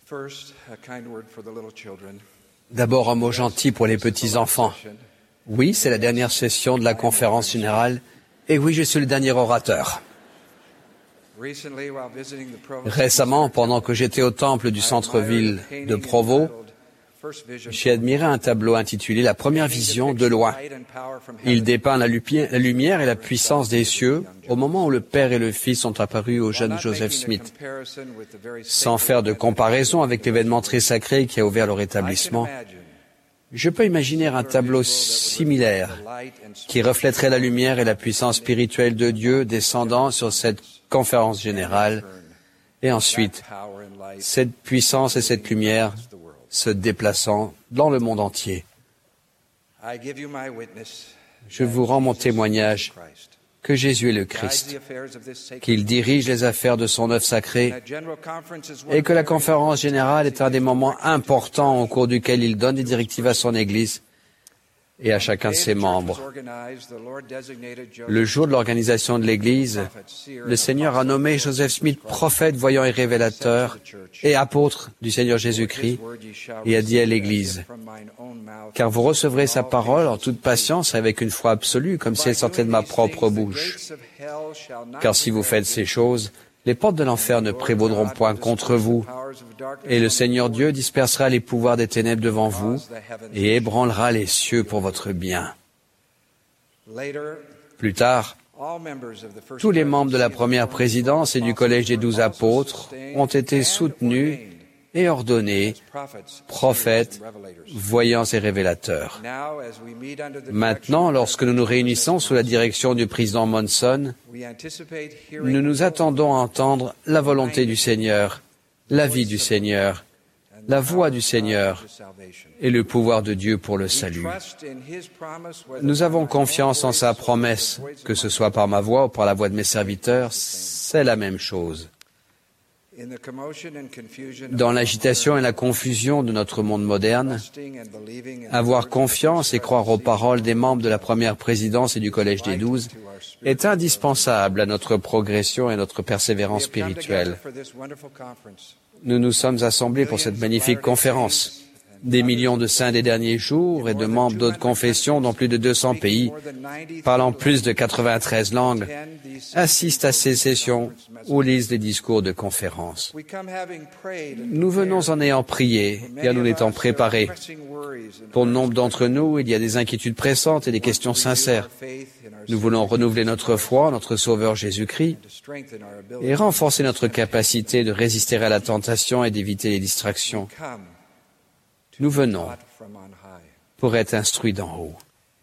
D'abord, un mot gentil pour les petits-enfants. Oui, c'est la dernière session de la conférence générale, et oui, je suis le dernier orateur. Récemment, pendant que j'étais au temple du centre-ville de Provo, j'ai admiré un tableau intitulé « La première vision de loin ». Il dépeint la lumière et la puissance des cieux au moment où le Père et le Fils sont apparus au jeune Joseph Smith. Sans faire de comparaison avec l'événement très sacré qui a ouvert leur établissement, je peux imaginer un tableau similaire qui reflèterait la lumière et la puissance spirituelle de Dieu descendant sur cette conférence générale et ensuite cette puissance et cette lumière se déplaçant dans le monde entier. Je vous rends mon témoignage que Jésus est le Christ, qu'il dirige les affaires de son œuvre sacrée et que la conférence générale est un des moments importants au cours duquel il donne des directives à son Église et à chacun de ses membres. Le jour de l'organisation de l'Église, le Seigneur a nommé Joseph Smith prophète, voyant et révélateur et apôtre du Seigneur Jésus-Christ et a dit à l'Église, « Car vous recevrez sa parole en toute patience avec une foi absolue, comme si elle sortait de ma propre bouche. Car si vous faites ces choses, les portes de l'enfer ne prévaudront point contre vous, et le Seigneur Dieu dispersera les pouvoirs des ténèbres devant vous et ébranlera les cieux pour votre bien. » Plus tard, tous les membres de la première présidence et du Collège des 12 apôtres ont été soutenus et ordonnés prophètes, voyants et révélateurs. Maintenant, lorsque nous nous réunissons sous la direction du président Monson, nous nous attendons à entendre la volonté du Seigneur, l'avis du Seigneur, la voix du Seigneur et le pouvoir de Dieu pour le salut. Nous avons confiance en sa promesse, que ce soit par ma voix ou par la voix de mes serviteurs, c'est la même chose. Dans l'agitation et la confusion de notre monde moderne, avoir confiance et croire aux paroles des membres de la première présidence et du Collège des 12 est indispensable à notre progression et à notre persévérance spirituelle. Nous nous sommes assemblés pour cette magnifique conférence. Des millions de saints des derniers jours et de membres d'autres confessions dans plus de 200 pays, parlant plus de 93 langues, assistent à ces sessions ou lisent des discours de conférences. Nous venons en ayant prié et en nous étant préparés. Pour nombre d'entre nous, il y a des inquiétudes pressantes et des questions sincères. Nous voulons renouveler notre foi en notre Sauveur Jésus-Christ et renforcer notre capacité de résister à la tentation et d'éviter les distractions. Nous venons pour être instruits d'en haut.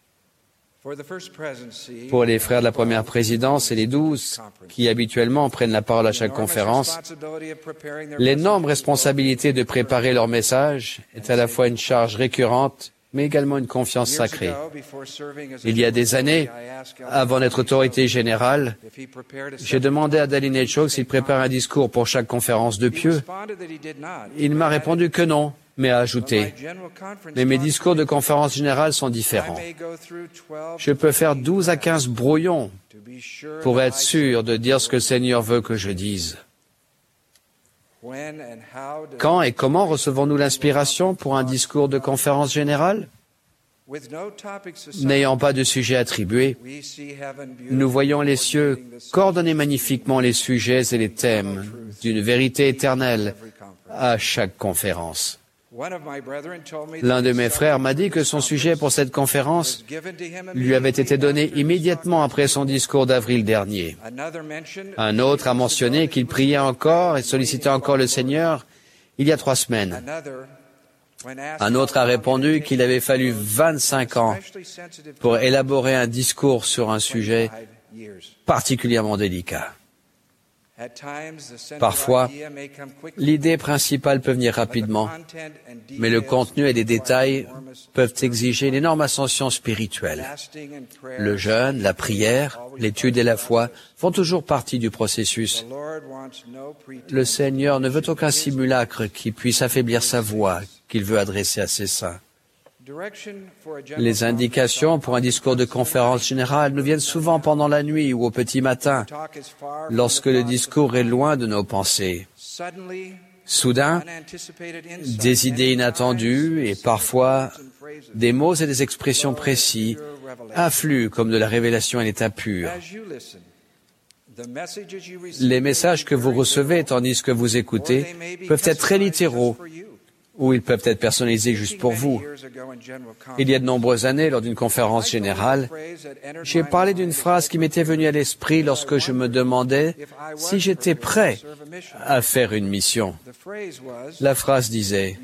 Pour les frères de la première présidence et les 12 qui habituellement prennent la parole à chaque conférence, l'énorme responsabilité de préparer leur message est à la fois une charge récurrente, mais également une confiance sacrée. Il y a des années, avant d'être autorité générale, j'ai demandé à Dallin H. Oaks s'il prépare un discours pour chaque conférence de pieux. Il m'a répondu que non, mais a ajouté, « Mais mes discours de conférence générale sont différents. Je peux faire 12 à 15 brouillons pour être sûr de dire ce que le Seigneur veut que je dise. » Quand et comment recevons-nous l'inspiration pour un discours de conférence générale? N'ayant pas de sujet attribué, nous voyons les cieux coordonner magnifiquement les sujets et les thèmes d'une vérité éternelle à chaque conférence. L'un de mes frères m'a dit que son sujet pour cette conférence lui avait été donné immédiatement après son discours d'avril dernier. Un autre a mentionné qu'il priait encore et sollicitait encore le Seigneur il y a 3 semaines. Un autre a répondu qu'il avait fallu 25 ans pour élaborer un discours sur un sujet particulièrement délicat. Parfois, l'idée principale peut venir rapidement, mais le contenu et les détails peuvent exiger une énorme ascension spirituelle. Le jeûne, la prière, l'étude et la foi font toujours partie du processus. Le Seigneur ne veut aucun simulacre qui puisse affaiblir sa voix qu'il veut adresser à ses saints. Les indications pour un discours de conférence générale nous viennent souvent pendant la nuit ou au petit matin, lorsque le discours est loin de nos pensées. Soudain, des idées inattendues et parfois des mots et des expressions précis affluent comme de la révélation à l'état pur. Les messages que vous recevez tandis que vous écoutez peuvent être très littéraux ou ils peuvent être personnalisés juste pour vous. Il y a de nombreuses années, lors d'une conférence générale, j'ai parlé d'une phrase qui m'était venue à l'esprit lorsque je me demandais si j'étais prêt à faire une mission. La phrase disait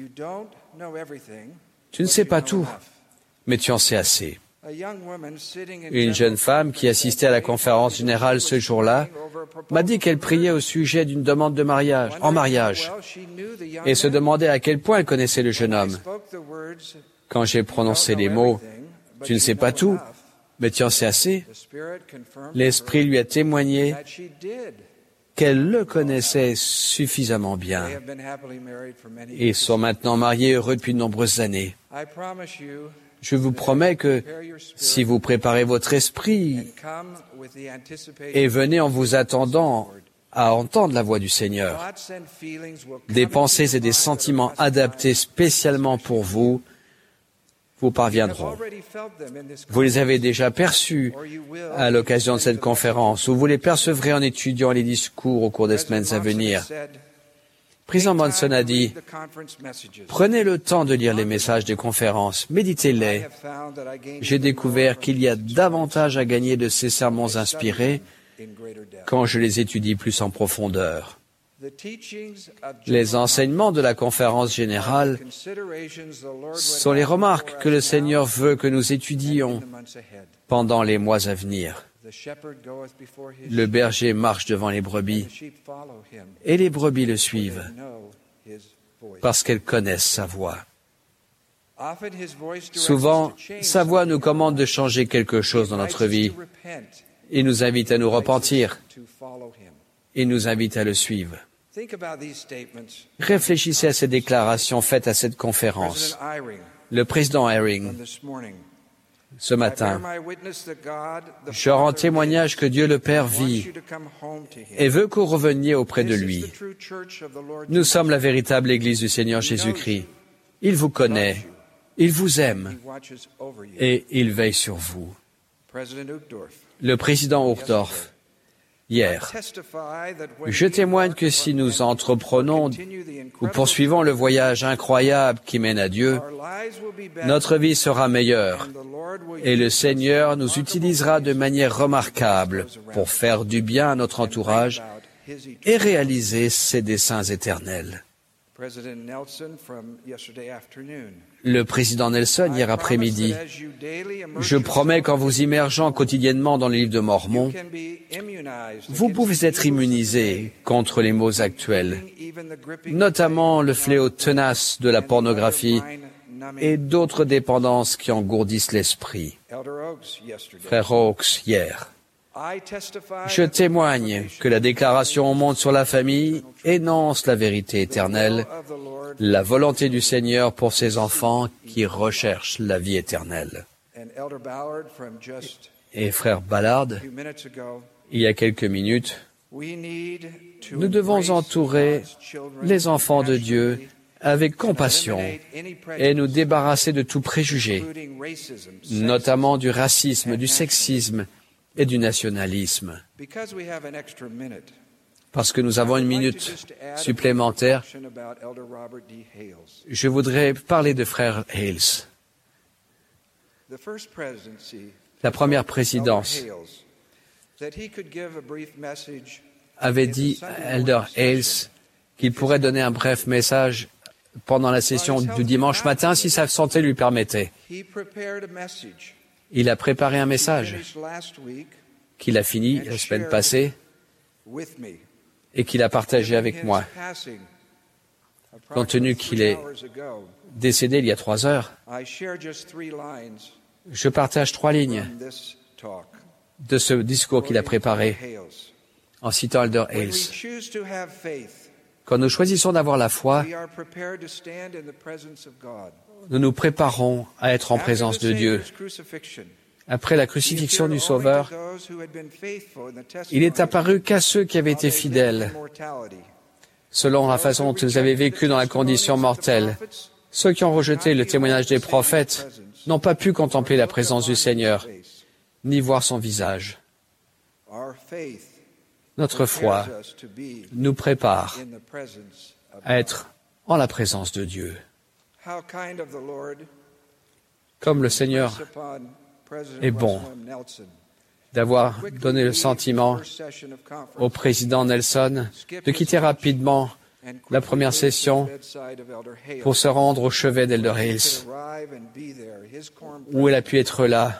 « Tu ne sais pas tout, mais tu en sais assez ». Une jeune femme qui assistait à la conférence générale ce jour-là m'a dit qu'elle priait au sujet d'une demande de mariage, en mariage, et se demandait à quel point elle connaissait le jeune homme. Quand j'ai prononcé les mots « Tu ne sais pas tout, mais tu en sais assez », l'Esprit lui a témoigné qu'elle le connaissait suffisamment bien. Ils sont maintenant mariés heureux depuis de nombreuses années. Je vous promets que si vous préparez votre esprit et venez en vous attendant à entendre la voix du Seigneur, des pensées et des sentiments adaptés spécialement pour vous, vous parviendront. Vous les avez déjà perçus à l'occasion de cette conférence, ou vous les percevrez en étudiant les discours au cours des semaines à venir. Président Monson a dit, « Prenez le temps de lire les messages des conférences, méditez-les. J'ai découvert qu'il y a davantage à gagner de ces sermons inspirés quand je les étudie plus en profondeur. » Les enseignements de la conférence générale sont les remarques que le Seigneur veut que nous étudions pendant les mois à venir. Le berger marche devant les brebis et les brebis le suivent parce qu'elles connaissent sa voix. Souvent, sa voix nous commande de changer quelque chose dans notre vie. Il nous invite à nous repentir. Il nous invite à le suivre. Réfléchissez à ces déclarations faites à cette conférence. Le président Eyring, ce matin, je rends témoignage que Dieu le Père vit et veut que vous reveniez auprès de lui. Nous sommes la véritable Église du Seigneur Jésus-Christ. Il vous connaît, il vous aime et il veille sur vous. Le président Uchtdorf, hier, je témoigne que si nous entreprenons ou poursuivons le voyage incroyable qui mène à Dieu, notre vie sera meilleure et le Seigneur nous utilisera de manière remarquable pour faire du bien à notre entourage et réaliser ses desseins éternels. Le président Nelson, hier après-midi, je promets qu'en vous immergeant quotidiennement dans le livre de Mormon, vous pouvez être immunisé contre les maux actuels, notamment le fléau tenace de la pornographie et d'autres dépendances qui engourdissent l'esprit. Frère Oaks, hier, je témoigne que la déclaration au monde sur la famille énonce la vérité éternelle, la volonté du Seigneur pour ses enfants qui recherchent la vie éternelle. Et frère Ballard, il y a quelques minutes, nous devons entourer les enfants de Dieu avec compassion et nous débarrasser de tout préjugé, notamment du racisme, du sexisme et du nationalisme. Parce que nous avons une minute supplémentaire, je voudrais parler de frère Hales. La première présidence avait dit à Elder Hales qu'il pourrait donner un bref message pendant la session du dimanche matin si sa santé lui permettait. Il a préparé un message qu'il a fini la semaine passée et qu'il a partagé avec moi. Compte tenu qu'il est décédé il y a 3 heures, je partage 3 lignes de ce discours qu'il a préparé en citant Elder Hales. Quand nous choisissons d'avoir la foi, nous nous préparons à être en présence de Dieu. Après la crucifixion du Sauveur, il est apparu qu'à ceux qui avaient été fidèles selon la façon dont ils avaient vécu dans la condition mortelle. Ceux qui ont rejeté le témoignage des prophètes n'ont pas pu contempler la présence du Seigneur, ni voir son visage. Notre foi nous prépare à être en la présence de Dieu. Comme le Seigneur est bon d'avoir donné le sentiment au président Nelson de quitter rapidement la première session pour se rendre au chevet d'Elder Hales, où il a pu être là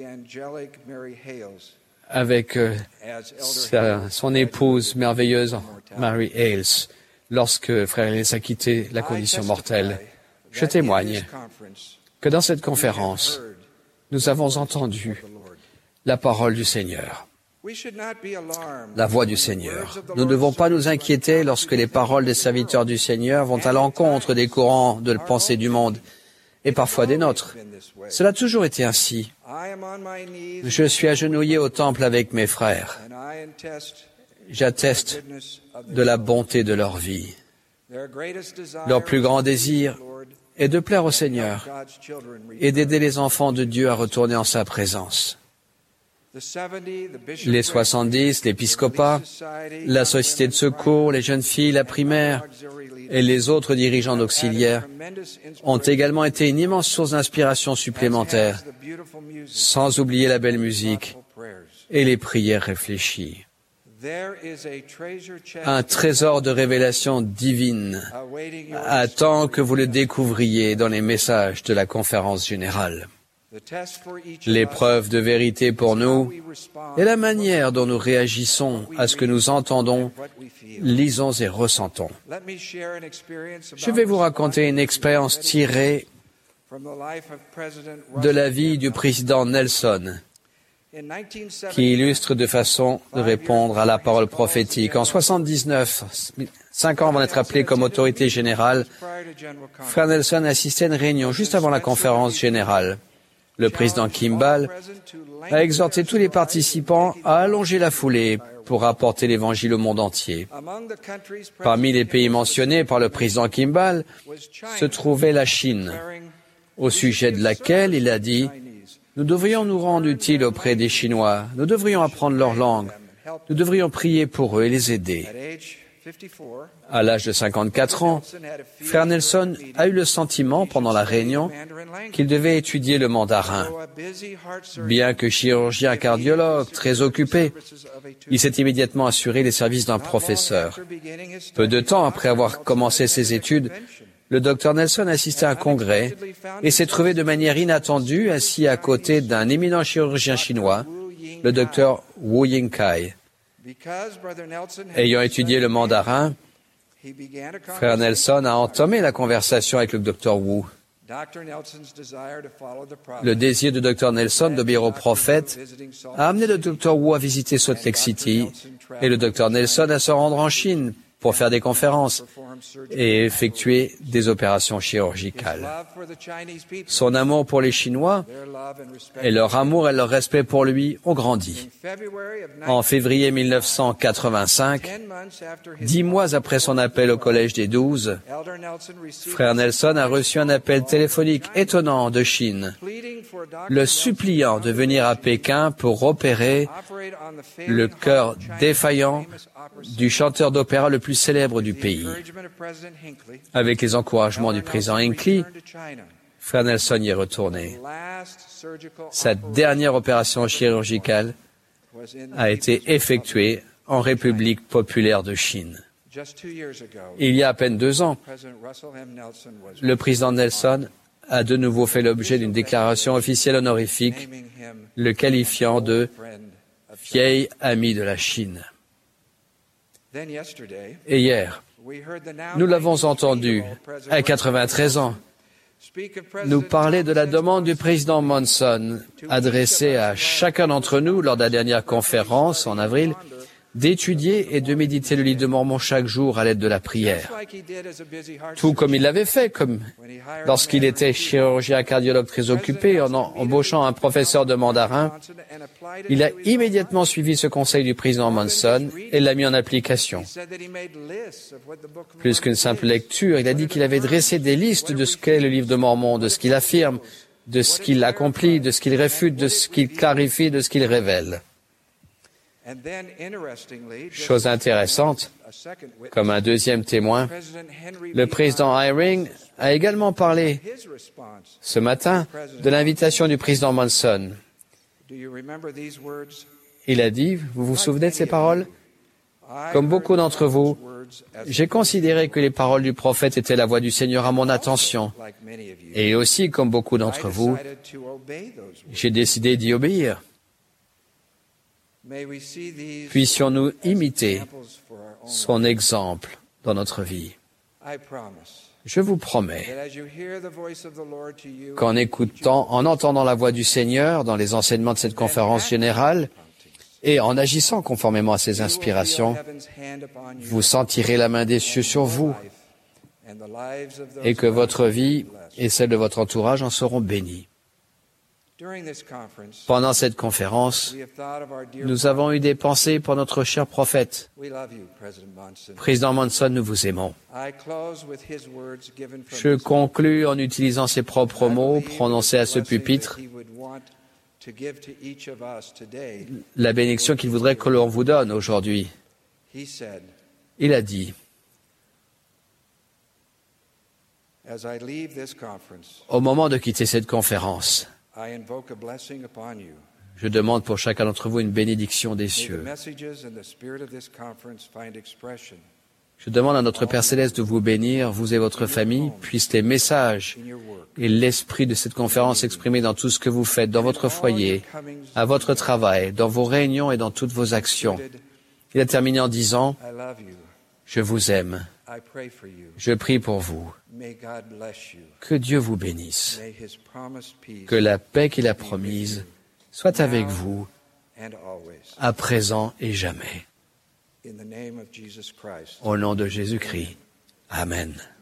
avec son épouse merveilleuse, Mary Hales, lorsque Frère Hales a quitté la condition mortelle. Je témoigne que dans cette conférence, nous avons entendu la parole du Seigneur, la voix du Seigneur. Nous ne devons pas nous inquiéter lorsque les paroles des serviteurs du Seigneur vont à l'encontre des courants de pensée du monde et parfois des nôtres. Cela a toujours été ainsi. Je suis agenouillé au temple avec mes frères. J'atteste de la bonté de leur vie. Leur plus grand désir est de plaire au Seigneur et d'aider les enfants de Dieu à retourner en sa présence. Les 70, l'épiscopat, la société de secours, les jeunes filles, la primaire et les autres dirigeants auxiliaires ont également été une immense source d'inspiration supplémentaire, sans oublier la belle musique et les prières réfléchies. Un trésor de révélation divine attend que vous le découvriez dans les messages de la conférence générale. L'épreuve de vérité pour nous est la manière dont nous réagissons à ce que nous entendons, lisons et ressentons. Je vais vous raconter une expérience tirée de la vie du président Nelson, qui illustre de façon de répondre à la parole prophétique. En 79, 5 ans avant d'être appelé comme autorité générale, Frère Nelson assistait à une réunion juste avant la conférence générale. Le président Kimball a exhorté tous les participants à allonger la foulée pour apporter l'Évangile au monde entier. Parmi les pays mentionnés par le président Kimball se trouvait la Chine, au sujet de laquelle il a dit « Nous devrions nous rendre utiles auprès des Chinois, nous devrions apprendre leur langue, nous devrions prier pour eux et les aider. » À l'âge de 54 ans, Frère Nelson a eu le sentiment, pendant la réunion, qu'il devait étudier le mandarin. Bien que chirurgien cardiologue, très occupé, il s'est immédiatement assuré les services d'un professeur. Peu de temps après avoir commencé ses études, le Dr Nelson assistait à un congrès et s'est trouvé de manière inattendue assis à côté d'un éminent chirurgien chinois, le Dr Wu Yingkai. Ayant étudié le mandarin, Frère Nelson a entamé la conversation avec le Dr Wu. Le désir du Dr Nelson d'obéir au prophète a amené le Dr Wu à visiter Salt Lake City et le Dr Nelson à se rendre en Chine pour faire des conférences et effectuer des opérations chirurgicales. Son amour pour les Chinois et leur amour et leur respect pour lui ont grandi. En février 1985, 10 mois après son appel au Collège des 12, Frère Nelson a reçu un appel téléphonique étonnant de Chine, le suppliant de venir à Pékin pour opérer le cœur défaillant du chanteur d'opéra le plus célèbre du pays. Avec les encouragements du président Hinckley, Frère Nelson y est retourné. Sa dernière opération chirurgicale a été effectuée en République populaire de Chine. Il y a à peine 2 ans, le président Nelson a de nouveau fait l'objet d'une déclaration officielle honorifique, le qualifiant de « vieil ami de la Chine ». Et hier, nous l'avons entendu, à 93 ans, nous parler de la demande du président Monson adressée à chacun d'entre nous lors de la dernière conférence en avril d'étudier et de méditer le livre de Mormon chaque jour à l'aide de la prière. Tout comme il l'avait fait, comme lorsqu'il était chirurgien cardiologue très occupé en embauchant un professeur de mandarin, il a immédiatement suivi ce conseil du président Monson et l'a mis en application. Plus qu'une simple lecture, il a dit qu'il avait dressé des listes de ce qu'est le livre de Mormon, de ce qu'il affirme, de ce qu'il accomplit, de ce qu'il réfute, de ce qu'il clarifie, de ce qu'il révèle. Chose intéressante, comme un deuxième témoin, le président Eyring a également parlé ce matin de l'invitation du président Monson. Il a dit, vous vous souvenez de ces paroles? Comme beaucoup d'entre vous, j'ai considéré que les paroles du prophète étaient la voix du Seigneur à mon attention. Et aussi, comme beaucoup d'entre vous, j'ai décidé d'y obéir. Puissions-nous imiter son exemple dans notre vie. Je vous promets qu'en en entendant la voix du Seigneur dans les enseignements de cette conférence générale et en agissant conformément à ses inspirations, vous sentirez la main des cieux sur vous et que votre vie et celle de votre entourage en seront bénies. Pendant cette conférence, nous avons eu des pensées pour notre cher prophète. Président Monson, nous vous aimons. Je conclus en utilisant ses propres mots prononcés à ce pupitre, la bénédiction qu'il voudrait que l'on vous donne aujourd'hui. Il a dit, au moment de quitter cette conférence, je demande pour chacun d'entre vous une bénédiction des cieux. Je demande à notre Père Céleste de vous bénir, vous et votre famille, puissent les messages et l'esprit de cette conférence s'exprimer dans tout ce que vous faites, dans votre foyer, à votre travail, dans vos réunions et dans toutes vos actions. Il a terminé en disant, « Je vous aime. Je prie pour vous. Que Dieu vous bénisse. Que la paix qu'il a promise soit avec vous, à présent et jamais. Au nom de Jésus-Christ. Amen.